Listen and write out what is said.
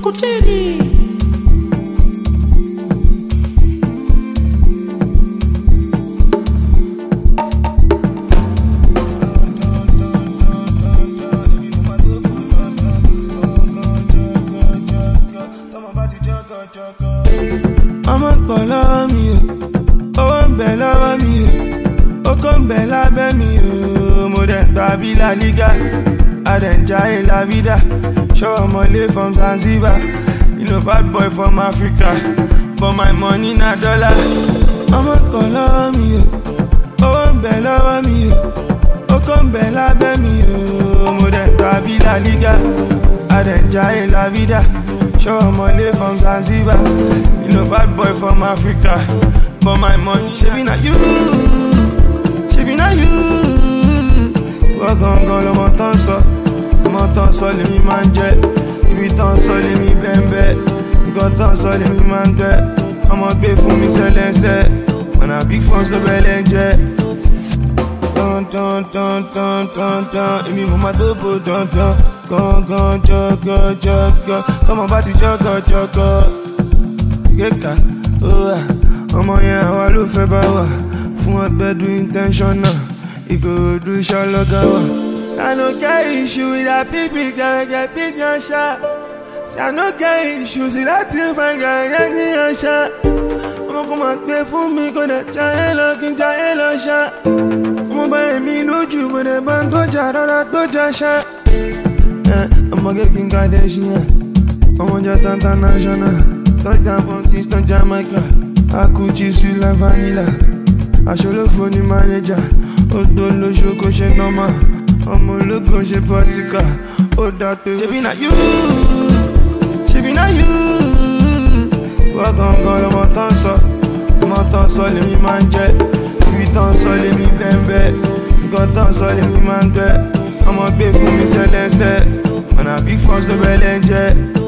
Makutini. Ọmọ pọ̀lọ́ mi o, owó ń bẹ lọ́wọ́ mi o, oko ń bẹ lábẹ́ mi o, mo dẹ̀ gba bí La Liga, adẹ̀njáyé la vida, show ọmọlé from Zanzibar, you know bad boy from Africa, but my money na dollar. Ọmọ pọ̀lọ́ mi o, owó ń bẹ lọ́wọ́ mi o, oko ń bẹ lábẹ́ mi o, mo dẹ̀ gba bí La Liga, adẹ̀njáyé la vida. Show ọmọlé from Zanzibar, you know bad boy from Africa, but my money ṣebí na you, ṣebí na you. Wọ́n gangan lọmọ tán sọ, ọmọ tán sọ lèmi máa ń jẹ, ibi tán sọ lèmi bẹ́ẹ̀nbẹ́, nǹkan tán sọ lèmi máa ń gbẹ, ọmọ gbé fún mi sẹ́lẹ̀sẹ̀, ọ̀nà big funds ló bẹ̀rẹ̀ jẹ. Tan, èmi mo máa dóbò dandan. Gangan jọgọ, tọmọ bá ti jọgọ. Kéka, ọmọ yẹn àwa ló fẹ́ bá wà, fún ọgbẹ́dún intentional, Ìkòròdú ṣọlọ́gá wà. I no get issue with that big girl shot. Say I no get issues with that thing fine girl get me a shot. Ọmọ kò máa gbé fún mi kò dẹ̀ jayé lọ kí n jayé lọ ṣá. Ọmọ bá èmi lójú bò dẹ̀ bá ń tójà rárá tójà ṣá. I'ma get King Kardashian, I'ma just international. Touchdown from Kingston, Jamaica. Akuchi sweet like vanilla. I show love for the manager. Odolo shoko she normal. I'ma look go she practical. Oh that ṣebí na you, ṣebí na you. Wọ́n gangan lọmọ tán sọ, ọmọ tán sọ lèmi máa ń jẹ, ibi tán sọ lèmi bẹ́ẹ̀nbẹ́, nǹkan tán sọ lèmi máa ń gbẹ, ọmọ gbé fún mi sẹ́lẹ̀sẹ̀. On a big force de belle.